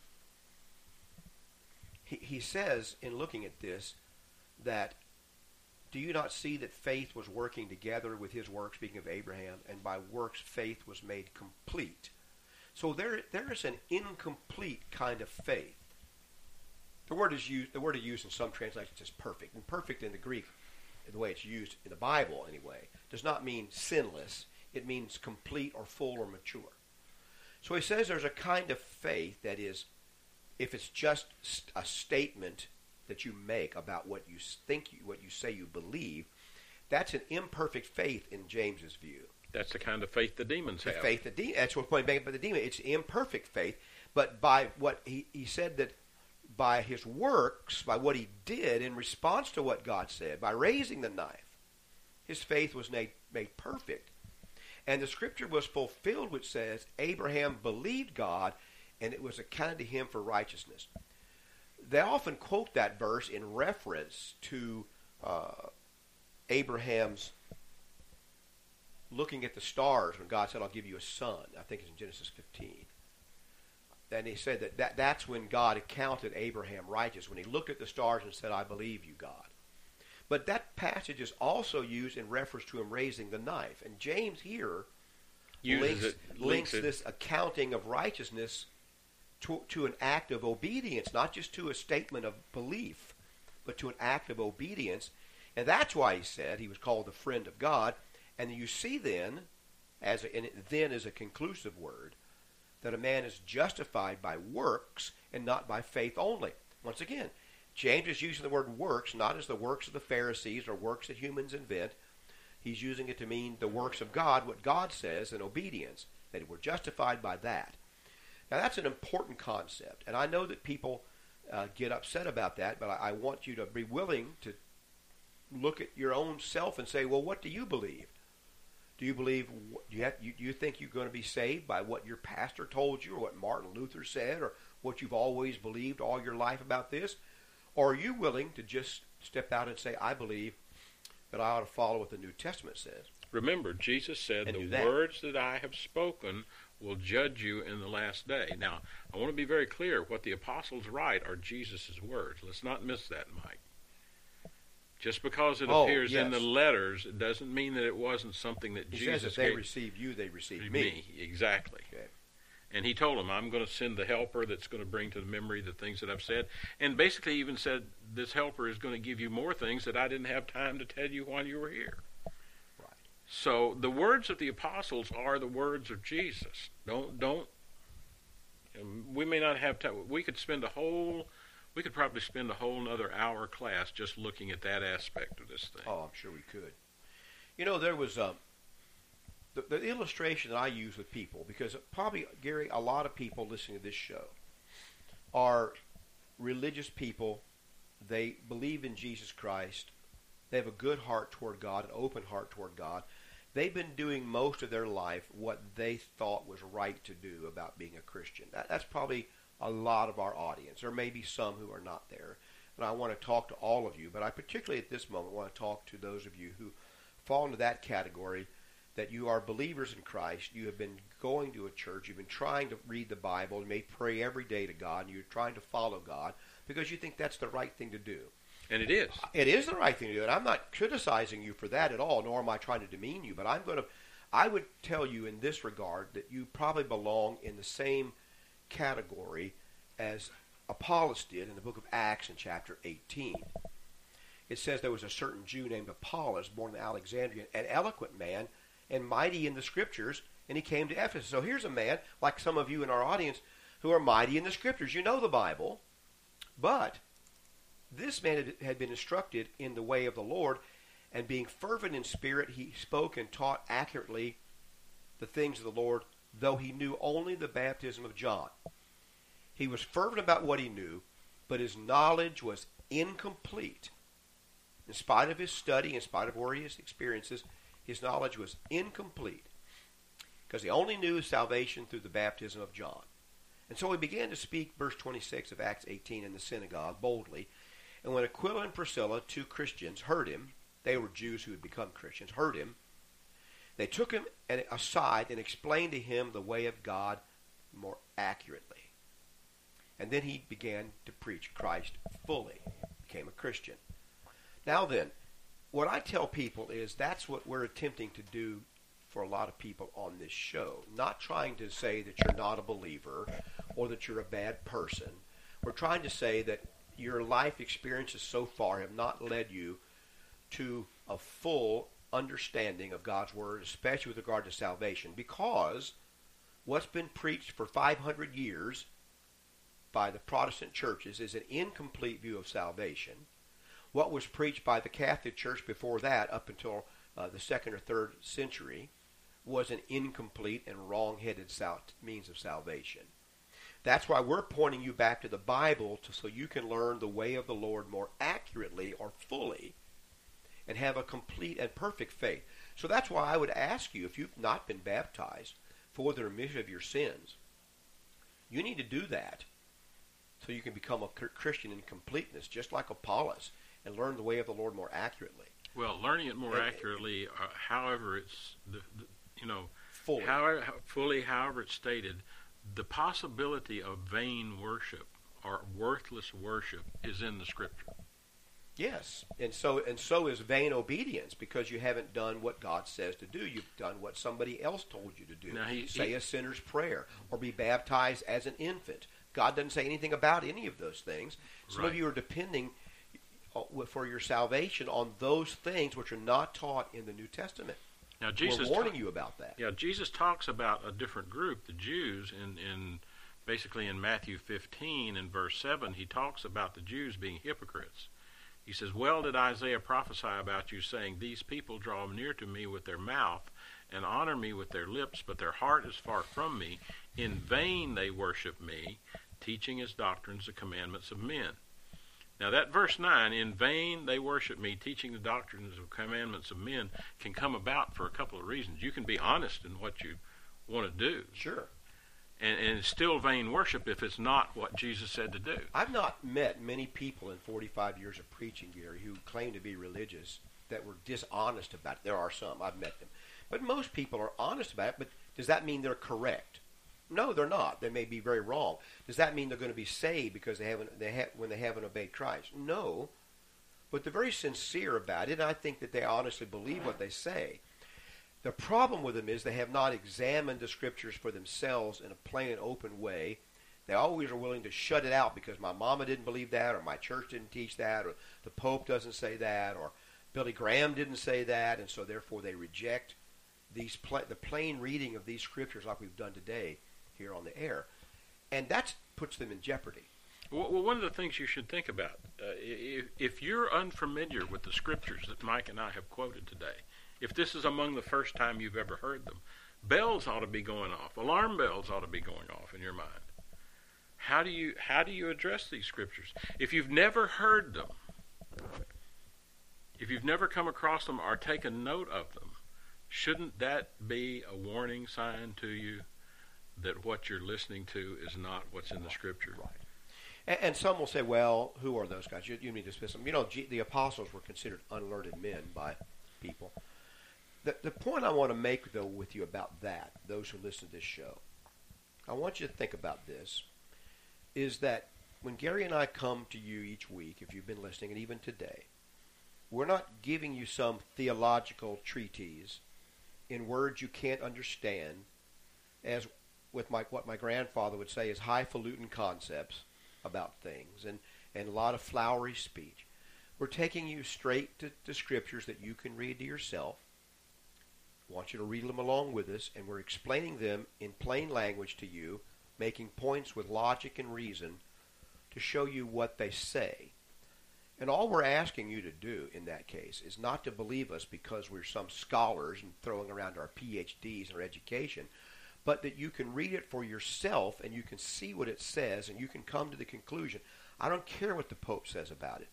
he says in looking at this that, do you not see that faith was working together with his work, speaking of Abraham, and by works faith was made complete? So there is an incomplete kind of faith. The word used in some translations is perfect, and perfect in the Greek, the way it's used in the Bible anyway, does not mean sinless. It means complete or full or mature. So he says there's a kind of faith that is, if it's just a statement that you make about what you think, what you say you believe, that's an imperfect faith in James's view. That's the kind of faith the demons have. That's what's pointing back by the demon. It's imperfect faith, but by what he said that by his works, by what he did in response to what God said, by raising the knife, his faith was made perfect. And the scripture was fulfilled, which says, Abraham believed God, and it was accounted to him for righteousness. They often quote that verse in reference to Abraham's looking at the stars when God said, I'll give you a son. I think it's in Genesis 15. And he said that's when God accounted Abraham righteous, when he looked at the stars and said, I believe you, God. But that passage is also used in reference to him raising the knife. And James here links this accounting of righteousness to an act of obedience, not just to a statement of belief, but to an act of obedience. And that's why he said he was called the friend of God. And you see then, then is a conclusive word, that a man is justified by works and not by faith only. Once again, James is using the word works not as the works of the Pharisees or works that humans invent. He's using it to mean the works of God, what God says, in obedience, that we're justified by that. Now that's an important concept, and I know that people get upset about that, but I want you to be willing to look at your own self and say, well, what do you believe? Do you believe, do you think you're going to be saved by what your pastor told you, or what Martin Luther said, or what you've always believed all your life about this? Or are you willing to just step out and say, I believe that I ought to follow what the New Testament says? Remember, Jesus said, the words that I have spoken will judge you in the last day. Now, I want to be very clear. What the apostles write are Jesus' words. Let's not miss that, Mike. Just because it appears in the letters, it doesn't mean that it wasn't something that Jesus says if they receive you, they receive me. Exactly. Okay. And he told them, I'm going to send the helper that's going to bring to the memory the things that I've said. And basically even said, this helper is going to give you more things that I didn't have time to tell you while you were here. Right. So the words of the apostles are the words of Jesus. We may not have time. We could probably spend a whole another hour class just looking at that aspect of this thing. Oh, I'm sure we could. You know, there was the illustration that I use with people, because probably, Gary, a lot of people listening to this show are religious people. They believe in Jesus Christ. They have a good heart toward God, an open heart toward God. They've been doing most of their life what they thought was right to do about being a Christian. That's probably a lot of our audience. There may be some who are not there. And I want to talk to all of you, but I particularly at this moment want to talk to those of you who fall into that category, that you are believers in Christ. You have been going to a church. You've been trying to read the Bible. You may pray every day to God, and you're trying to follow God because you think that's the right thing to do. And it is. It is the right thing to do, and I'm not criticizing you for that at all, nor am I trying to demean you, but I would tell you in this regard that you probably belong in the same category as Apollos did in the book of Acts in chapter 18. It says there was a certain Jew named Apollos, born in Alexandria, an eloquent man and mighty in the scriptures, and he came to Ephesus. So here's a man, like some of you in our audience, who are mighty in the scriptures. You know the Bible, but this man had been instructed in the way of the Lord, and being fervent in spirit, he spoke and taught accurately the things of the Lord, though he knew only the baptism of John. He was fervent about what he knew, but his knowledge was incomplete. In spite of his study, in spite of his experiences, his knowledge was incomplete because he only knew salvation through the baptism of John. And so he began to speak, verse 26 of Acts 18, in the synagogue boldly. And when Aquila and Priscilla, two Christians, heard him, they were Jews who had become Christians, heard him, they took him aside and explained to him the way of God more accurately. And then he began to preach Christ fully, became a Christian. Now then, what I tell people is that's what we're attempting to do for a lot of people on this show. Not trying to say that you're not a believer or that you're a bad person. We're trying to say that your life experiences so far have not led you to a full understanding of God's Word, especially with regard to salvation, because what's been preached for 500 years by the Protestant churches is an incomplete view of salvation. What was preached by the Catholic Church before that, up until the 2nd or 3rd century, was an incomplete and wrong-headed means of salvation. That's why we're pointing you back to the Bible so you can learn the way of the Lord more accurately or fully and have a complete and perfect faith. So that's why I would ask you, if you've not been baptized for the remission of your sins, you need to do that so you can become a Christian in completeness, just like Apollos, and learn the way of the Lord more accurately. Well, learning it more accurately, however it's, fully. However it's stated, the possibility of vain worship or worthless worship is in the Scripture. Yes, and so is vain obedience, because you haven't done what God says to do. You've done what somebody else told you to do. Now say a sinner's prayer or be baptized as an infant. God doesn't say anything about any of those things. Some of you are depending for your salvation on those things which are not taught in the New Testament. Now, Jesus we're warning you about that. Yeah, Jesus talks about a different group, the Jews, in basically in Matthew 15 and verse 7. He talks about the Jews being hypocrites. He says, "Well did Isaiah prophesy about you, saying, These people draw near to me with their mouth and honor me with their lips, but their heart is far from me. In vain they worship me, teaching as doctrines the commandments of men." Now that verse 9, "in vain they worship me, teaching the doctrines of commandments of men," can come about for a couple of reasons. You can be honest in what you want to do. Sure. And it's still vain worship if it's not what Jesus said to do. I've not met many people in 45 years of preaching, Gary, who claim to be religious that were dishonest about it. There are some. I've met them. But most people are honest about it. But does that mean they're correct? No, they're not. They may be very wrong. Does that mean they're going to be saved because when they haven't obeyed Christ? No. But they're very sincere about it, and I think that they honestly believe what they say. The problem with them is they have not examined the Scriptures for themselves in a plain and open way. They always are willing to shut it out because my mama didn't believe that, or my church didn't teach that, or the Pope doesn't say that, or Billy Graham didn't say that, and so therefore they reject the plain reading of these Scriptures like we've done today here on the air. And that puts them in jeopardy. Well, one of the things you should think about, if you're unfamiliar with the Scriptures that Mike and I have quoted today, if this is among the first time you've ever heard them, bells ought to be going off. Alarm bells ought to be going off in your mind. How do you address these Scriptures? If you've never heard them, if you've never come across them or taken note of them, shouldn't that be a warning sign to you that what you're listening to is not what's in the Scripture? Right. And some will say, well, who are those guys? You need to dismiss them. The apostles were considered unlearned men by people. The point I want to make, though, with you about that, those who listen to this show, I want you to think about this, is that when Gary and I come to you each week, if you've been listening, and even today, we're not giving you some theological treatise in words you can't understand, as with what my grandfather would say is highfalutin concepts about things and a lot of flowery speech. We're taking you straight to Scriptures that you can read to yourself. I want you to read them along with us, and we're explaining them in plain language to you, making points with logic and reason to show you what they say. And all we're asking you to do in that case is not to believe us because we're some scholars and throwing around our PhDs and our education, but that you can read it for yourself and you can see what it says and you can come to the conclusion. I don't care what the Pope says about it.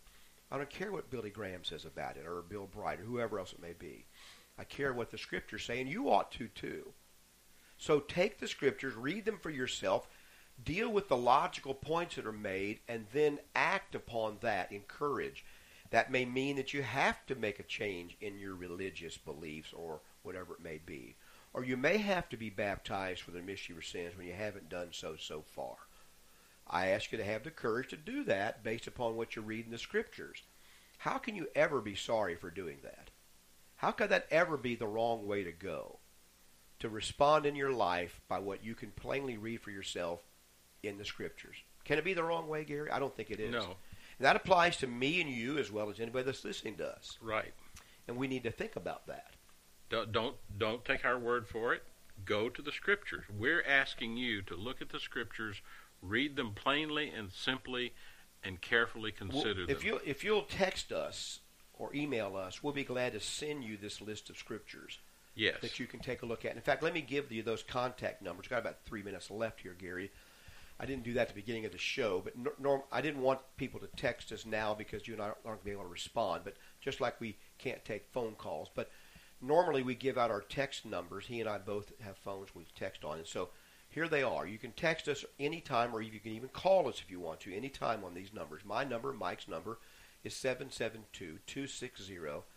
I don't care what Billy Graham says about it, or Bill Bright, or whoever else it may be. I care what the Scriptures say, and you ought to too. So take the Scriptures, read them for yourself, deal with the logical points that are made, and then act upon that, encourage. That may mean that you have to make a change in your religious beliefs or whatever it may be. Or you may have to be baptized for the remission of your sins when you haven't done so far. I ask you to have the courage to do that based upon what you read in the Scriptures. How can you ever be sorry for doing that? How could that ever be the wrong way to go? To respond in your life by what you can plainly read for yourself in the Scriptures. Can it be the wrong way, Gary? I don't think it is. No. And that applies to me and you as well as anybody that's listening to us. Right. And we need to think about that. Don't take our word for it. Go to the Scriptures. We're asking you to look at the Scriptures, read them plainly and simply, and carefully consider them. If you'll text us or email us, we'll be glad to send you this list of Scriptures. Yes. That you can take a look at. In fact, let me give you those contact numbers. We've got about 3 minutes left here, Gary. I didn't do that at the beginning of the show, but I didn't want people to text us now because you and I aren't going to be able to respond, but just like we can't take phone calls. But normally we give out our text numbers. He and I both have phones we text on, and so here they are. You can text us anytime, or you can even call us if you want to, anytime on these numbers. My number, Mike's number, is 772-260-6120,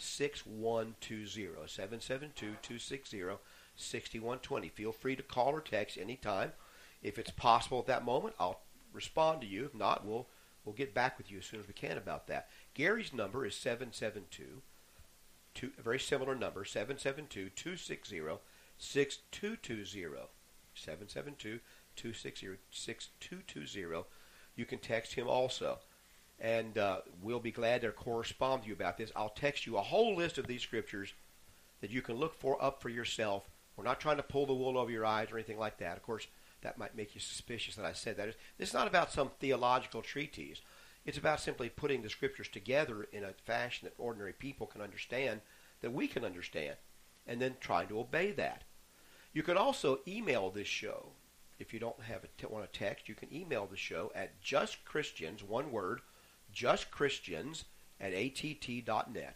772-260-6120. Feel free to call or text anytime. If it's possible at that moment, I'll respond to you. If not, we'll get back with you as soon as we can about that. Gary's number is 772, a very similar number, 772-260-6220, 772-260-6220. You can text him also, and we'll be glad to correspond with you about this. I'll text you a whole list of these Scriptures that you can look up for yourself. We're not trying to pull the wool over your eyes or anything like that. Of course, that might make you suspicious that I said that. This is not about some theological treatise. It's about simply putting the Scriptures together in a fashion that ordinary people can understand, that we can understand, and then trying to obey that. You can also email this show. If you don't want to text, you can email the show at justchristians, one word, justchristians@att.net.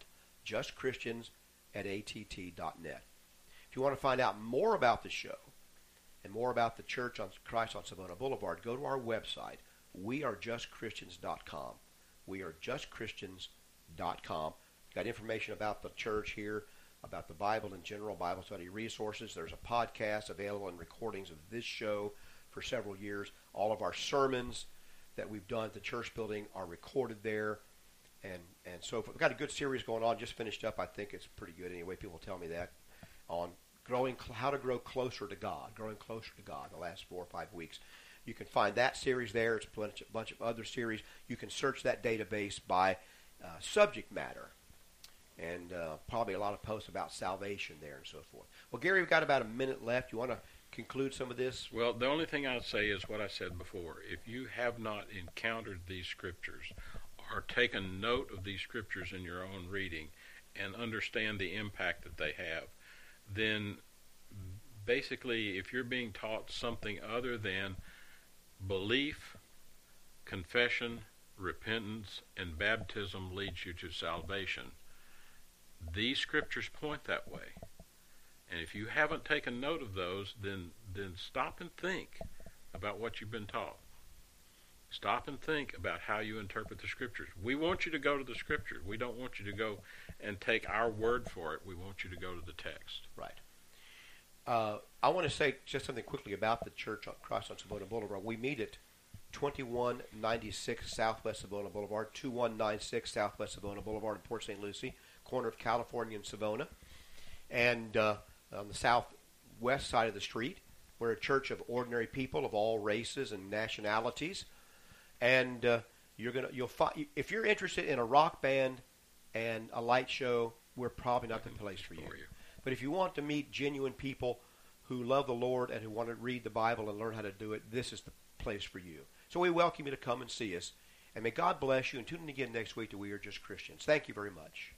justchristians@att.net. If you want to find out more about the show and more about the Church on Christ on Savona Boulevard, go to our website, wearejustchristians.com. wearejustchristians.com. Got information about the church here, about the Bible in general, Bible study resources. There's a podcast available and recordings of this show for several years. All of our sermons that we've done at the church building are recorded there, and so forth. We've got a good series going on, just finished up. I think it's pretty good anyway. People tell me that, on how to grow closer to God, growing closer to God, the last 4 or 5 weeks. You can find that series there. It's a bunch of other series. You can search that database by subject matter, and probably a lot of posts about salvation there and so forth. Well, Gary, we've got about a minute left. You want to conclude some of this? Well, the only thing I'd say is what I said before. If you have not encountered these Scriptures or taken note of these Scriptures in your own reading and understand the impact that they have, then basically if you're being taught something other than belief, confession, repentance, and baptism leads you to salvation, these Scriptures point that way. And if you haven't taken note of those, then stop and think about what you've been taught. Stop and think about how you interpret the Scriptures. We want you to go to the Scriptures. We don't want you to go and take our word for it. We want you to go to the text. Right. I want to say just something quickly about the church on Christ on Savona Boulevard. We meet at 2196 Southwest Savona Boulevard, 2196 Southwest Savona Boulevard in Port St. Lucie, corner of California and Savona. And on the southwest side of the street, we're a church of ordinary people of all races and nationalities. And you'll find, if you're interested in a rock band and a light show, we're probably not the place for you. But if you want to meet genuine people who love the Lord and who want to read the Bible and learn how to do it, this is the place for you. So we welcome you to come and see us. And may God bless you. And tune in again next week to We Are Just Christians. Thank you very much.